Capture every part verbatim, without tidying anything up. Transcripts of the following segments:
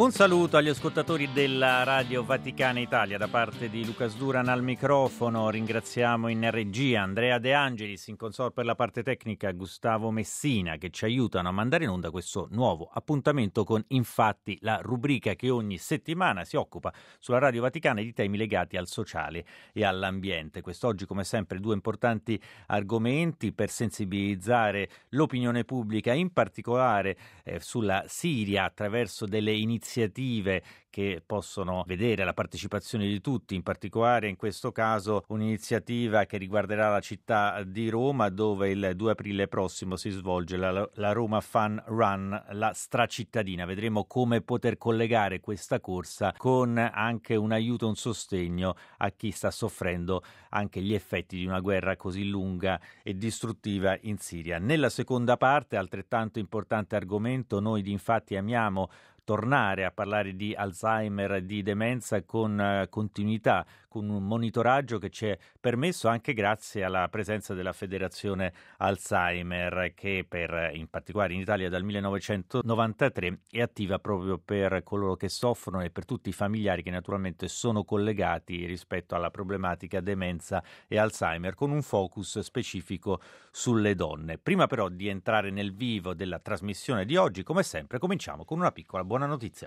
Un saluto agli ascoltatori della Radio Vaticana Italia da parte di Lucas Duran al microfono. Ringraziamo in regia Andrea De Angelis, in console per la parte tecnica Gustavo Messina, che ci aiutano a mandare in onda questo nuovo appuntamento con Infatti, la rubrica che ogni settimana si occupa sulla Radio Vaticana di temi legati al sociale e all'ambiente. Quest'oggi, come sempre, due importanti argomenti per sensibilizzare l'opinione pubblica, in particolare eh, sulla Siria, attraverso delle iniziative iniziative che possono vedere la partecipazione di tutti, in particolare in questo caso un'iniziativa che riguarderà la città di Roma, dove il due aprile prossimo si svolge la, la Roma Fun Run, la stracittadina. Vedremo come poter collegare questa corsa con anche un aiuto, un sostegno a chi sta soffrendo anche gli effetti di una guerra così lunga e distruttiva in Siria. Nella seconda parte, altrettanto importante argomento, noi di Infatti amiamo tornare a parlare di Alzheimer, di demenza con uh, continuità, con un monitoraggio che ci è permesso anche grazie alla presenza della Federazione Alzheimer, che per, in particolare in Italia dal millenovecentonovantatré è attiva proprio per coloro che soffrono e per tutti i familiari che naturalmente sono collegati rispetto alla problematica demenza e Alzheimer, con un focus specifico sulle donne. Prima però di entrare nel vivo della trasmissione di oggi, come sempre, cominciamo con una piccola buona notizia.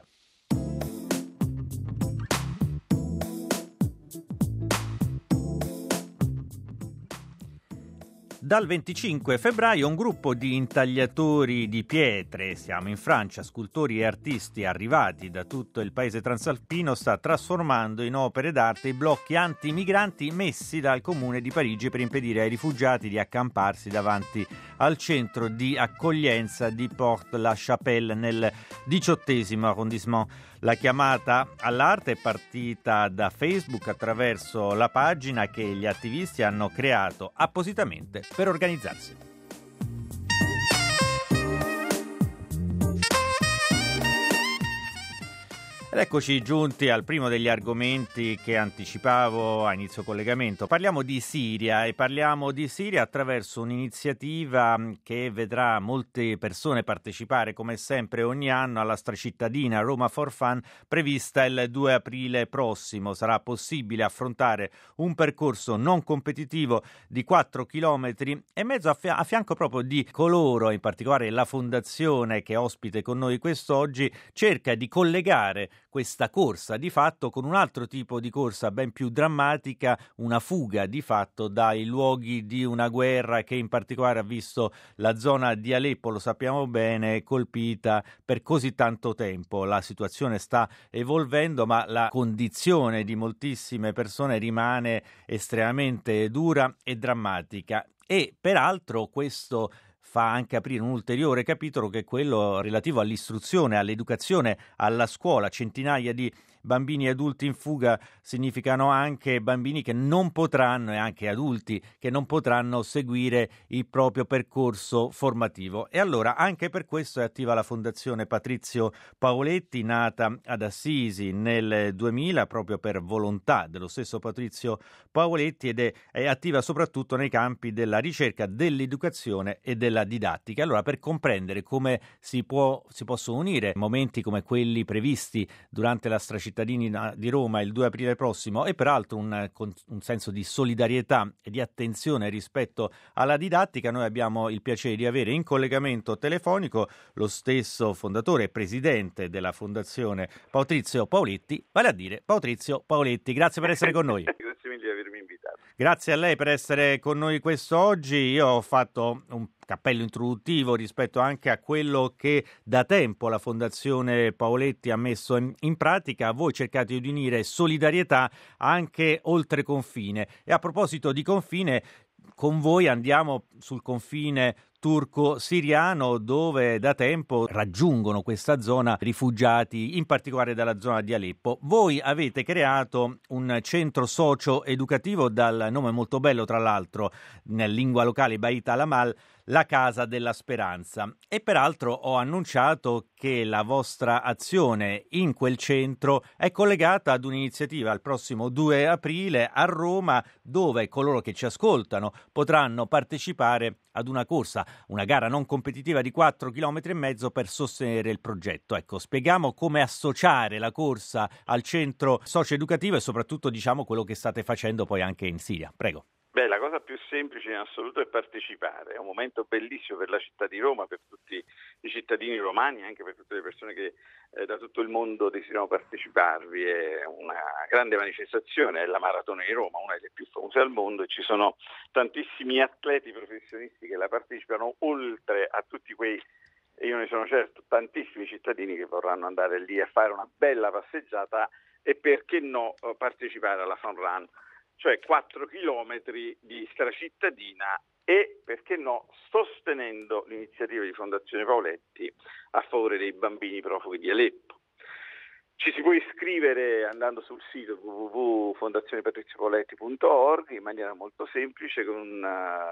Dal venticinque febbraio un gruppo di intagliatori di pietre, siamo in Francia, scultori e artisti arrivati da tutto il paese transalpino, sta trasformando in opere d'arte i blocchi antimigranti messi dal comune di Parigi per impedire ai rifugiati di accamparsi davanti al centro di accoglienza di Porte-la-Chapelle nel diciottesimo arrondissement. La chiamata all'arte è partita da Facebook attraverso la pagina che gli attivisti hanno creato appositamente per organizzarsi. Ed eccoci giunti al primo degli argomenti che anticipavo a inizio collegamento. Parliamo di Siria e parliamo di Siria attraverso un'iniziativa che vedrà molte persone partecipare, come sempre ogni anno, alla stracittadina Roma for Fun, prevista il due aprile prossimo. Sarà possibile affrontare un percorso non competitivo di quattro chilometri e mezzo a, fia- a fianco proprio di coloro, in particolare la fondazione che è ospite con noi quest'oggi, cerca di collegare questa corsa di fatto con un altro tipo di corsa ben più drammatica, una fuga di fatto dai luoghi di una guerra che in particolare ha visto la zona di Aleppo, lo sappiamo bene, colpita per così tanto tempo. La situazione sta evolvendo, ma la condizione di moltissime persone rimane estremamente dura e drammatica. E peraltro questo fa anche aprire un ulteriore capitolo, che è quello relativo all'istruzione, all'educazione, alla scuola. Centinaia di bambini e adulti in fuga significano anche bambini che non potranno, e anche adulti che non potranno seguire il proprio percorso formativo. E allora anche per questo è attiva la Fondazione Patrizio Paoletti, nata ad Assisi nel duemila proprio per volontà dello stesso Patrizio Paoletti, ed è, è attiva soprattutto nei campi della ricerca, dell'educazione e della didattica. Allora, per comprendere come si può si possono unire momenti come quelli previsti durante la stracittadina di Roma il due aprile prossimo e peraltro un, un senso di solidarietà e di attenzione rispetto alla didattica, noi abbiamo il piacere di avere in collegamento telefonico lo stesso fondatore e presidente della Fondazione Patrizio Paoletti, vale a dire Patrizio Paoletti. Grazie per essere con noi. Grazie mille di avermi invitato. Grazie a lei per essere con noi quest'oggi. Io ho fatto un cappello introduttivo rispetto anche a quello che da tempo la Fondazione Paoletti ha messo in, in pratica. Voi cercate di unire solidarietà anche oltre confine. E a proposito di confine, con voi andiamo sul confine turco-siriano, dove da tempo raggiungono questa zona rifugiati, in particolare dalla zona di Aleppo. Voi avete creato un centro socio-educativo dal nome molto bello, tra l'altro, nella lingua locale Bait al-Amal, la Casa della Speranza. E peraltro ho annunciato che la vostra azione in quel centro è collegata ad un'iniziativa il prossimo due aprile a Roma, dove coloro che ci ascoltano potranno partecipare ad una corsa una gara non competitiva di quattro chilometri e mezzo per sostenere il progetto. Ecco, spieghiamo come associare la corsa al centro socio-educativo e soprattutto diciamo quello che state facendo poi anche in Siria. Prego. Beh, la cosa più semplice in assoluto è partecipare, è un momento bellissimo per la città di Roma, per tutti i cittadini romani, anche per tutte le persone che eh, da tutto il mondo desiderano parteciparvi, è una grande manifestazione, è la Maratona di Roma, una delle più famose al mondo e ci sono tantissimi atleti professionisti che la partecipano, oltre a tutti quei, e io ne sono certo, tantissimi cittadini che vorranno andare lì a fare una bella passeggiata e perché no partecipare alla Fun Run. Cioè quattro chilometri di stracittadina e, perché no, sostenendo l'iniziativa di Fondazione Paoletti a favore dei bambini profughi di Aleppo. Ci si può iscrivere andando sul sito w w w punto fondazione patrizio paoletti punto org in maniera molto semplice, con un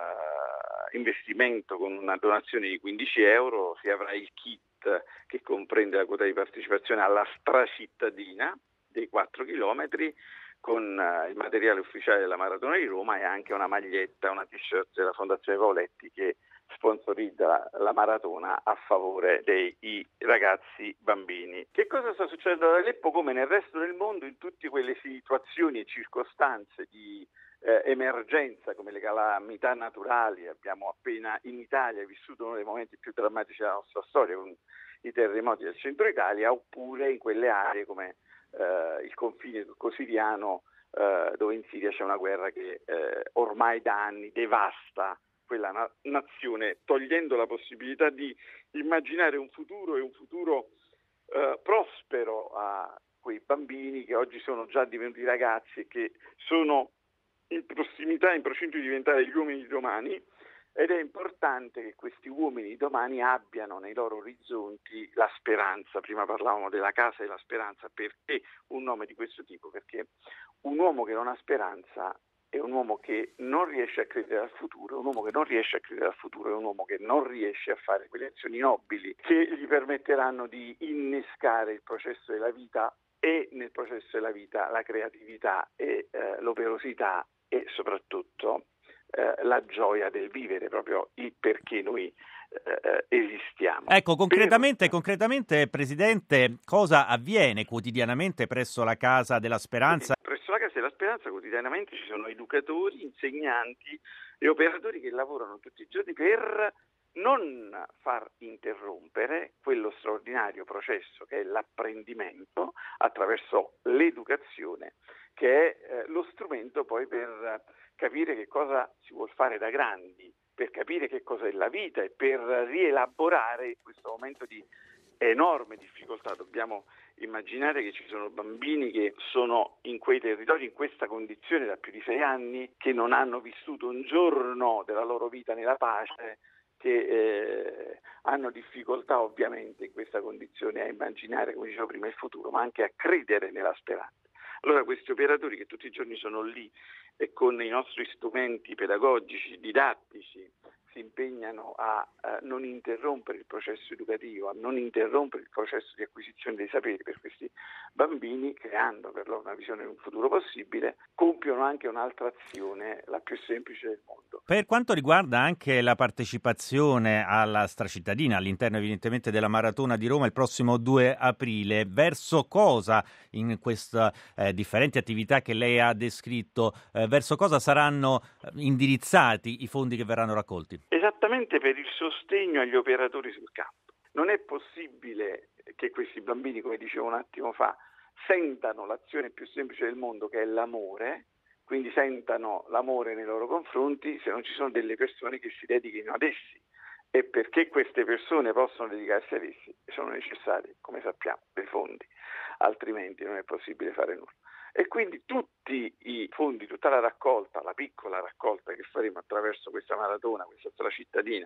uh, investimento, con una donazione di quindici euro si avrà il kit che comprende la quota di partecipazione alla stracittadina dei quattro chilometri, con uh, il materiale ufficiale della Maratona di Roma e anche una maglietta, una t-shirt della Fondazione Paoletti che sponsorizza la maratona a favore dei i ragazzi bambini. Che cosa sta succedendo ad Aleppo? Come nel resto del mondo, in tutte quelle situazioni e circostanze di eh, emergenza come le calamità naturali, abbiamo appena in Italia vissuto uno dei momenti più drammatici della nostra storia con i terremoti del centro Italia, oppure in quelle aree come Uh, il confine turco-siriano, uh, dove in Siria c'è una guerra che uh, ormai da anni devasta quella na- nazione, togliendo la possibilità di immaginare un futuro e un futuro uh, prospero a quei bambini che oggi sono già divenuti ragazzi e che sono in prossimità, in procinto di diventare gli uomini di domani. Ed è importante che questi uomini di domani abbiano nei loro orizzonti la speranza. Prima parlavamo della casa della speranza. Perché un nome di questo tipo? Perché un uomo che non ha speranza è un uomo che non riesce a credere al futuro, un uomo che non riesce a credere al futuro è un uomo che non riesce a fare quelle azioni nobili che gli permetteranno di innescare il processo della vita e nel processo della vita la creatività e eh, l'operosità e soprattutto Eh, la gioia del vivere, proprio il perché noi eh, esistiamo. Ecco, concretamente, per... concretamente, Presidente, cosa avviene quotidianamente presso la Casa della Speranza? Presso la Casa della Speranza quotidianamente ci sono educatori, insegnanti e operatori che lavorano tutti i giorni per non far interrompere quello straordinario processo che è l'apprendimento attraverso l'educazione, che è eh, lo strumento poi per capire che cosa si vuol fare da grandi, per capire che cosa è la vita e per rielaborare questo momento di enorme difficoltà. Dobbiamo immaginare che ci sono bambini che sono in quei territori, in questa condizione da più di sei anni, che non hanno vissuto un giorno della loro vita nella pace, che eh, hanno difficoltà ovviamente in questa condizione a immaginare, come dicevo prima, il futuro, ma anche a credere nella speranza. Allora questi operatori che tutti i giorni sono lì e con i nostri strumenti pedagogici, didattici, si impegnano a uh, non interrompere il processo educativo, a non interrompere il processo di acquisizione dei saperi per questi bambini, creando per loro una visione di un futuro possibile, compiono anche un'altra azione, la più semplice del mondo. Per quanto riguarda anche la partecipazione alla stracittadina, all'interno evidentemente della Maratona di Roma il prossimo due aprile, verso cosa in queste eh, differenti attività che lei ha descritto, eh, verso cosa saranno indirizzati i fondi che verranno raccolti? Esattamente per il sostegno agli operatori sul campo. Non è possibile che questi bambini, come dicevo un attimo fa, sentano l'azione più semplice del mondo, che è l'amore, quindi sentano l'amore nei loro confronti, se non ci sono delle persone che si dedichino ad essi. E perché queste persone possono dedicarsi ad essi sono necessari, come sappiamo, dei fondi, altrimenti non è possibile fare nulla. E quindi tutti i fondi, tutta la raccolta, la piccola raccolta che faremo attraverso questa maratona, questa stracittadina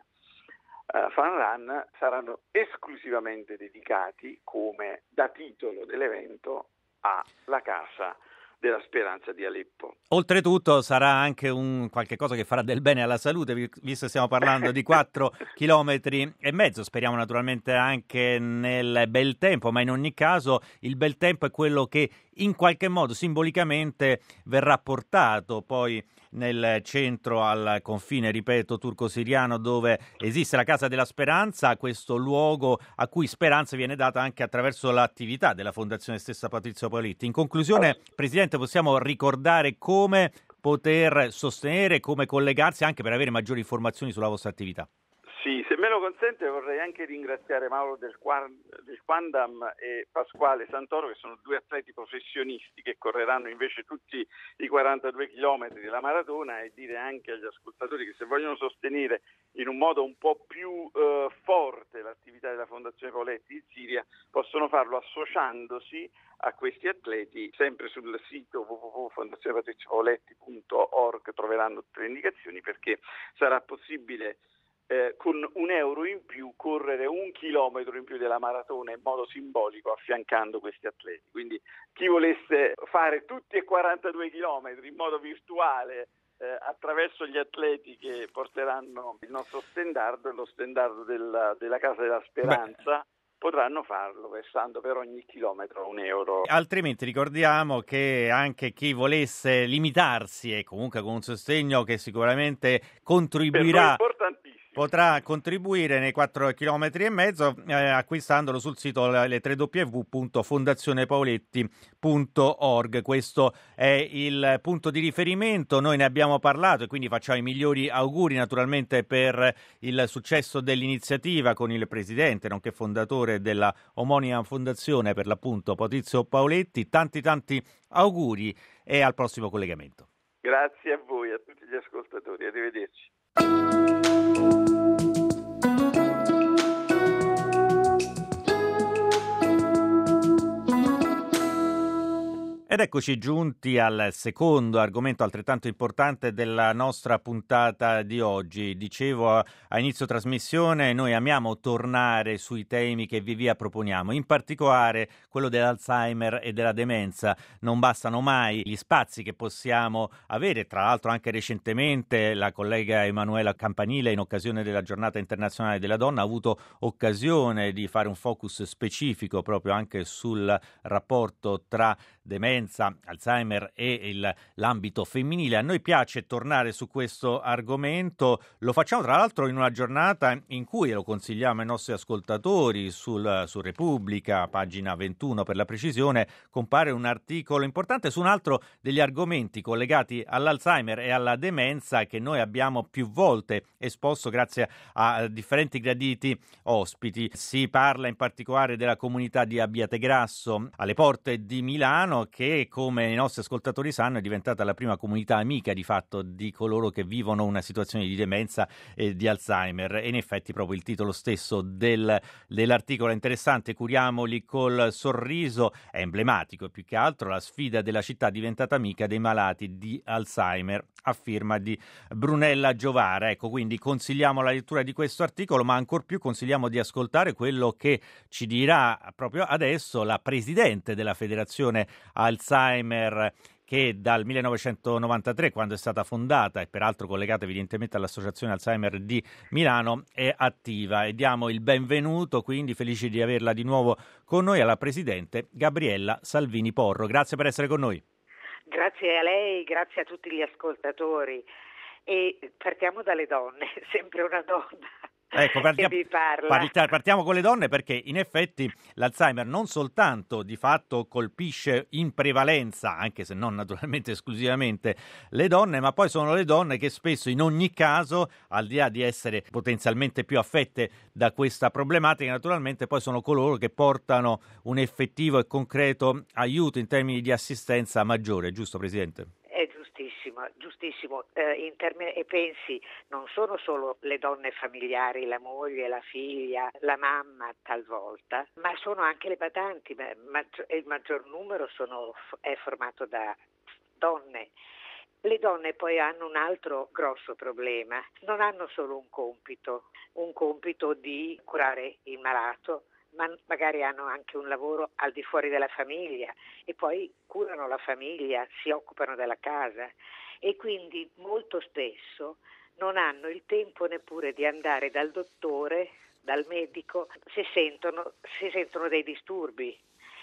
uh, Fun Run, saranno esclusivamente dedicati, come da titolo dell'evento, alla Casa della Speranza di Aleppo. Oltretutto sarà anche un qualche cosa che farà del bene alla salute, visto che stiamo parlando di quattro chilometri e mezzo. Speriamo naturalmente anche nel bel tempo, ma in ogni caso il bel tempo è quello che in qualche modo simbolicamente verrà portato poi nel centro al confine, ripeto, turco-siriano, dove esiste la Casa della Speranza, questo luogo a cui speranza viene data anche attraverso l'attività della Fondazione stessa Patrizio Paleotti. In conclusione, Presidente, possiamo ricordare come poter sostenere, come collegarsi anche per avere maggiori informazioni sulla vostra attività? Sì, se me lo consente vorrei anche ringraziare Mauro del, del Quandam e Pasquale Santoro, che sono due atleti professionisti che correranno invece tutti i quarantadue chilometri della maratona, e dire anche agli ascoltatori che se vogliono sostenere in un modo un po' più eh, forte l'attività della Fondazione Paleotti in Siria possono farlo associandosi a questi atleti. Sempre sul sito w w w punto fondazione patrizio paleotti punto org troveranno tutte le indicazioni, perché sarà possibile Eh, con un euro in più correre un chilometro in più della maratona in modo simbolico, affiancando questi atleti. Quindi chi volesse fare tutti e quarantadue chilometri in modo virtuale eh, attraverso gli atleti che porteranno il nostro stendardo e lo stendardo della, della Casa della Speranza, Beh. potranno farlo versando per ogni chilometro un euro. Altrimenti ricordiamo che anche chi volesse limitarsi e comunque con un sostegno che sicuramente contribuirà, potrà contribuire nei quattro chilometri e mezzo eh, acquistandolo sul sito le w w w punto fondazione paleotti punto org. Questo è il punto di riferimento. Noi ne abbiamo parlato e quindi facciamo i migliori auguri naturalmente per il successo dell'iniziativa con il presidente nonché fondatore della omonima fondazione, per l'appunto Patrizio Paleotti. Tanti tanti auguri e al prossimo collegamento. Grazie a voi, a tutti gli ascoltatori, arrivederci. Ed eccoci giunti al secondo argomento altrettanto importante della nostra puntata di oggi. Dicevo a inizio trasmissione, noi amiamo tornare sui temi che vi via proponiamo, in particolare quello dell'Alzheimer e della demenza. Non bastano mai gli spazi che possiamo avere, tra l'altro anche recentemente la collega Emanuela Campanile, in occasione della Giornata Internazionale della Donna, ha avuto occasione di fare un focus specifico proprio anche sul rapporto tra demenza, Alzheimer e il, l'ambito femminile. A noi piace tornare su questo argomento, lo facciamo tra l'altro in una giornata in cui, lo consigliamo ai nostri ascoltatori, sul, su Repubblica, pagina ventuno per la precisione, compare un articolo importante su un altro degli argomenti collegati all'Alzheimer e alla demenza che noi abbiamo più volte esposto grazie a differenti graditi ospiti. Si parla in particolare della comunità di Abbiategrasso, alle porte di Milano, che come i nostri ascoltatori sanno è diventata la prima comunità amica di fatto di coloro che vivono una situazione di demenza e di Alzheimer, e in effetti proprio il titolo stesso del, dell'articolo è interessante. Curiamoli col sorriso, è emblematico e più che altro la sfida della città diventata amica dei malati di Alzheimer, a firma di Brunella Giovara. Ecco, quindi consigliamo la lettura di questo articolo, ma ancor più consigliamo di ascoltare quello che ci dirà proprio adesso la presidente della Federazione Alzheimer, che dal millenovecentonovantatré, quando è stata fondata e peraltro collegata evidentemente all'Associazione Alzheimer di Milano, è attiva. E diamo il benvenuto, quindi felici di averla di nuovo con noi, alla presidente Gabriella Salvini Porro. Grazie per essere con noi. Grazie a lei, grazie a tutti gli ascoltatori. E partiamo dalle donne, sempre una donna. Ecco, partiamo, partiamo con le donne, perché in effetti l'Alzheimer non soltanto di fatto colpisce in prevalenza, anche se non naturalmente esclusivamente, le donne, ma poi sono le donne che spesso in ogni caso, al di là di essere potenzialmente più affette da questa problematica, naturalmente poi sono coloro che portano un effettivo e concreto aiuto in termini di assistenza maggiore, giusto Presidente? È giustissimo, giustissimo. Eh, in termini, e pensi, non sono solo le donne familiari, la moglie, la figlia, la mamma talvolta, ma sono anche le badanti. Il maggior numero sono, è formato da donne. Le donne poi hanno un altro grosso problema, non hanno solo un compito, un compito di curare il malato, ma magari hanno anche un lavoro al di fuori della famiglia e poi curano la famiglia, si occupano della casa e quindi molto spesso non hanno il tempo neppure di andare dal dottore, dal medico, se sentono, se sentono dei disturbi.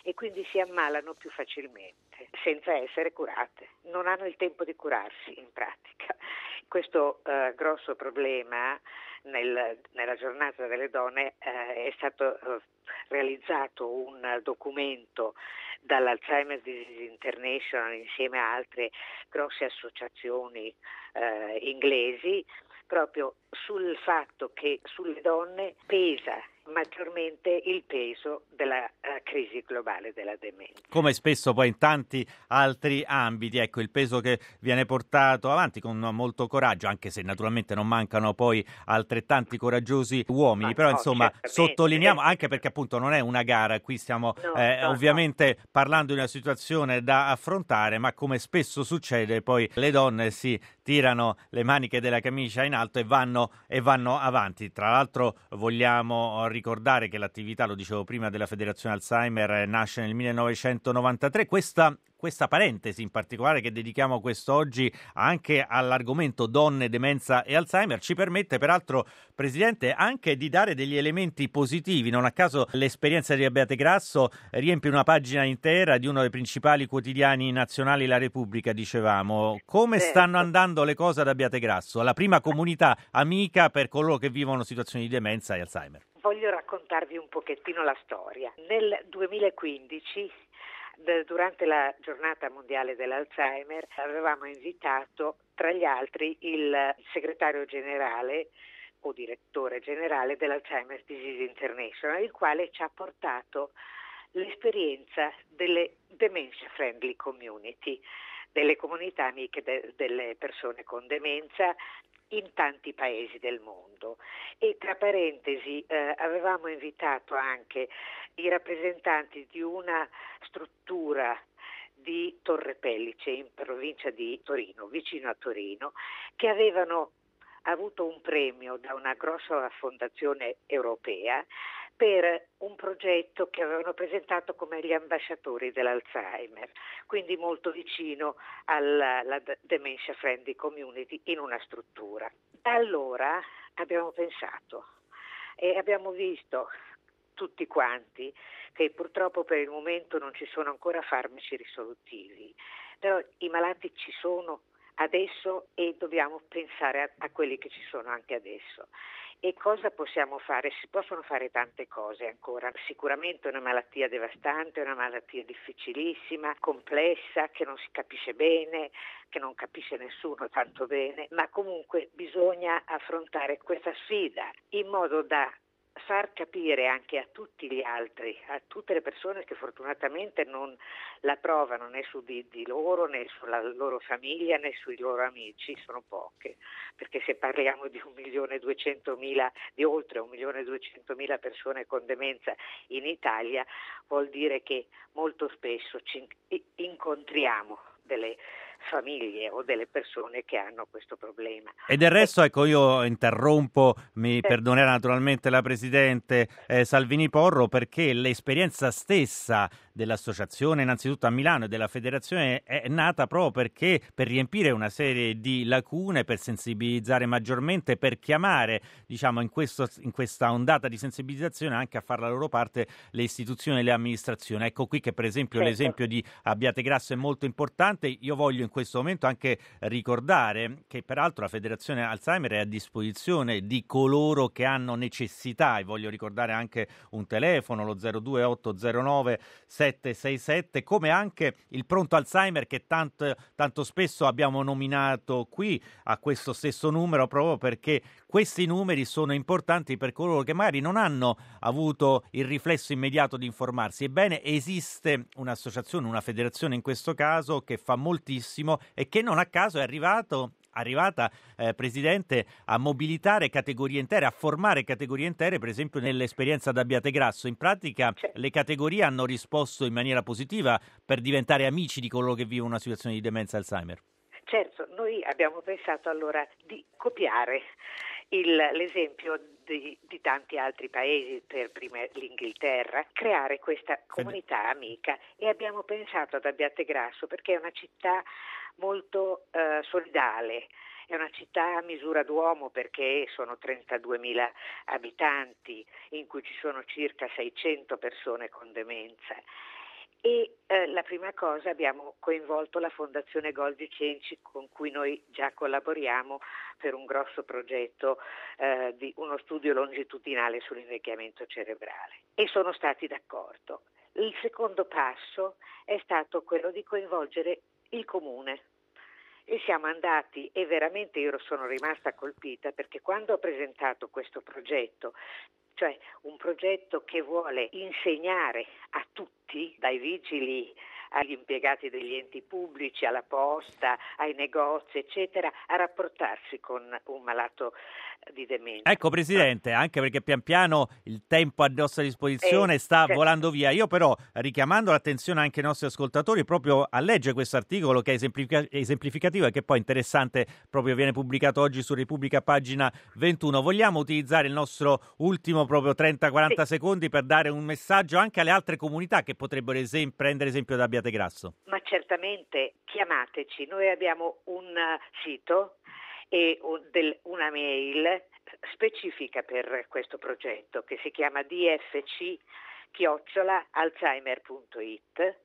e quindi si ammalano più facilmente senza essere curate. Non hanno il tempo di curarsi in pratica. Questo eh, grosso problema nel, nella giornata delle donne eh, è stato eh, realizzato un documento dall'Alzheimer's Disease International insieme a altre grosse associazioni eh, inglesi proprio sul fatto che sulle donne pesa maggiormente il peso della uh, crisi globale della demenza. Come spesso poi in tanti altri ambiti, ecco, il peso che viene portato avanti con molto coraggio, anche se naturalmente non mancano poi altrettanti coraggiosi uomini, Ma però no, insomma certamente. sottolineiamo, anche perché appunto non è una gara, qui stiamo No, eh, no, ovviamente no. parlando di una situazione da affrontare, ma come spesso succede poi le donne si tirano le maniche della camicia in alto e vanno, e vanno avanti. Tra l'altro vogliamo ricordare che l'attività, lo dicevo prima, della Federazione Alzheimer nasce nel millenovecentonovantatré. Questa, questa parentesi in particolare che dedichiamo quest'oggi anche all'argomento donne, demenza e Alzheimer ci permette peraltro, Presidente, anche di dare degli elementi positivi. Non a caso l'esperienza di Abbiate Grasso riempie una pagina intera di uno dei principali quotidiani nazionali, La Repubblica, dicevamo. Come Certo. stanno andando le cose ad Abbiate Grasso, la prima comunità amica per coloro che vivono situazioni di demenza e Alzheimer? Voglio raccontarvi un pochettino la storia. Nel duemilaquindici, durante la giornata mondiale dell'Alzheimer, avevamo invitato tra gli altri il segretario generale o direttore generale dell'Alzheimer's Disease International, il quale ci ha portato l'esperienza delle dementia friendly community, delle comunità amiche de- delle persone con demenza in tanti paesi del mondo. E tra parentesi eh, avevamo invitato anche i rappresentanti di una struttura di Torre Pellice in provincia di Torino, vicino a Torino, che avevano avuto un premio da una grossa fondazione europea per un progetto che avevano presentato come gli ambasciatori dell'Alzheimer, quindi molto vicino alla, alla Dementia Friendly Community in una struttura. Da allora abbiamo pensato e abbiamo visto tutti quanti che purtroppo per il momento non ci sono ancora farmaci risolutivi, però i malati ci sono adesso e dobbiamo pensare a, a quelli che ci sono anche adesso. E cosa possiamo fare? Si possono fare tante cose ancora. Sicuramente è una malattia devastante, è una malattia difficilissima, complessa, che non si capisce bene, che non capisce nessuno tanto bene, ma comunque bisogna affrontare questa sfida in modo da far capire anche a tutti gli altri, a tutte le persone che fortunatamente non la provano né su di, di loro, né sulla loro famiglia, né sui loro amici, sono poche, perché se parliamo di un milione e duecentomila, di oltre un milione e duecentomila persone con demenza in Italia, vuol dire che molto spesso ci incontriamo delle famiglie o delle persone che hanno questo problema. E del resto, ecco, io interrompo, mi perdonerà naturalmente la Presidente eh, Salvini Porro, perché l'esperienza stessa dell'associazione, innanzitutto a Milano, e della federazione è nata proprio perché per riempire una serie di lacune, per sensibilizzare maggiormente, per chiamare, diciamo, in, questo, in questa ondata di sensibilizzazione anche a fare la loro parte le istituzioni e le amministrazioni. Ecco qui che per esempio certo. l'esempio di Abbiate Grasso è molto importante. Io voglio in questo momento anche ricordare che peraltro la Federazione Alzheimer è a disposizione di coloro che hanno necessità, e voglio ricordare anche un telefono, lo zero due otto zero nove sette sei sette, come anche il pronto Alzheimer che tanto, tanto spesso abbiamo nominato qui, a questo stesso numero, proprio perché questi numeri sono importanti per coloro che magari non hanno avuto il riflesso immediato di informarsi. Ebbene, esiste un'associazione, una federazione in questo caso, che fa moltissimo e che non a caso è arrivato arrivata, eh, Presidente, a mobilitare categorie intere, a formare categorie intere, per esempio nell'esperienza da Abbiate Grasso. In pratica le categorie hanno risposto in maniera positiva per diventare amici di coloro che vivono una situazione di demenza Alzheimer. Certo, noi abbiamo pensato allora di copiare il, l'esempio di, di tanti altri paesi, per prima l'Inghilterra, creare questa comunità amica, e abbiamo pensato ad Abbiate Grasso perché è una città molto eh, solidale, è una città a misura d'uomo perché sono trentaduemila abitanti in cui ci sono circa seicento persone con demenza, E eh, la prima cosa, abbiamo coinvolto la Fondazione Golgi Cenci, con cui noi già collaboriamo per un grosso progetto eh, di uno studio longitudinale sull'invecchiamento cerebrale, e sono stati d'accordo. Il secondo passo è stato quello di coinvolgere il comune. E siamo andati, e veramente io sono rimasta colpita, perché quando ho presentato questo progetto, cioè un progetto che vuole insegnare a tutti, dai vigili agli impiegati degli enti pubblici, alla posta, ai negozi, eccetera, a rapportarsi con un malato di demenza. Ecco, Presidente, anche perché pian piano il tempo a nostra disposizione Eh, sta cioè, volando via. Io però, richiamando l'attenzione anche ai nostri ascoltatori, proprio a leggere questo articolo che è esemplifica- esemplificativo e che poi interessante, proprio viene pubblicato oggi su Repubblica, pagina ventuno. Vogliamo utilizzare il nostro ultimo proprio trenta quaranta sì. secondi per dare un messaggio anche alle altre comunità che potrebbero esem- prendere esempio da Abbiategrasso? Ma certamente, chiamateci, noi abbiamo un uh, sito e un, del, una mail specifica per questo progetto che si chiama d f c chiocciola alzheimer punto i t,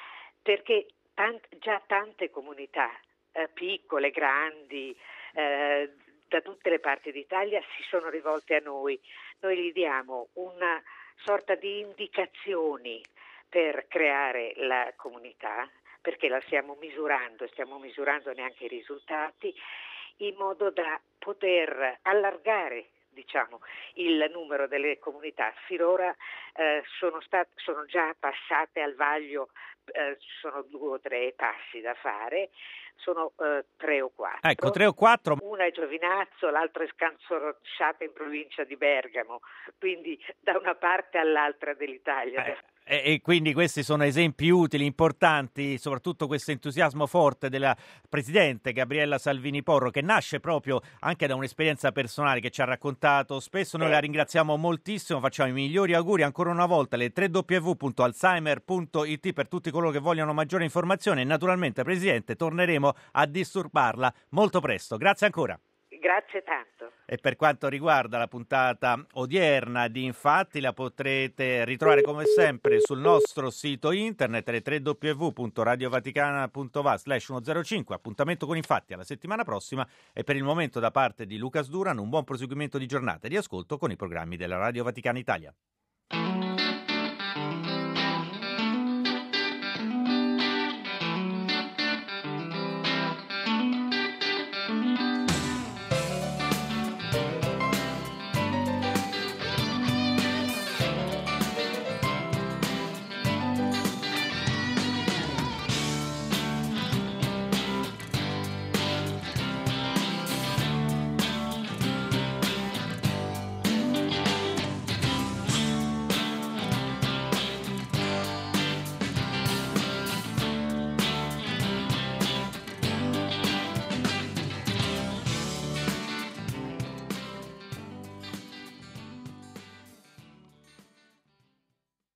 perché tant, già tante comunità eh, piccole, grandi, eh, da tutte le parti d'Italia si sono rivolte a noi. Noi gli diamo una sorta di indicazioni per creare la comunità, perché la stiamo misurando, stiamo misurando neanche i risultati, in modo da poter allargare, diciamo, il numero delle comunità. Finora eh, sono, stat- sono già passate al vaglio, eh, ci sono due o tre passi da fare, sono eh, tre o quattro. Ecco, tre o quattro. Una è Giovinazzo, l'altra è Scanzorrocciata in provincia di Bergamo, quindi da una parte all'altra dell'Italia. Eh. E quindi questi sono esempi utili, importanti, soprattutto questo entusiasmo forte della Presidente Gabriella Salvini Porro, che nasce proprio anche da un'esperienza personale che ci ha raccontato spesso. Noi la ringraziamo moltissimo, facciamo i migliori auguri ancora una volta, le w w w punto alzheimer punto i t per tutti coloro che vogliono maggiore informazione, e naturalmente, Presidente, torneremo a disturbarla molto presto. Grazie ancora. Grazie tanto. E per quanto riguarda la puntata odierna di Infatti, la potrete ritrovare come sempre sul nostro sito internet, le w w w punto radiovaticana punto va slash centocinque. Appuntamento con Infatti alla settimana prossima, e per il momento da parte di Lucas Duran un buon proseguimento di giornata e di ascolto con i programmi della Radio Vaticana Italia.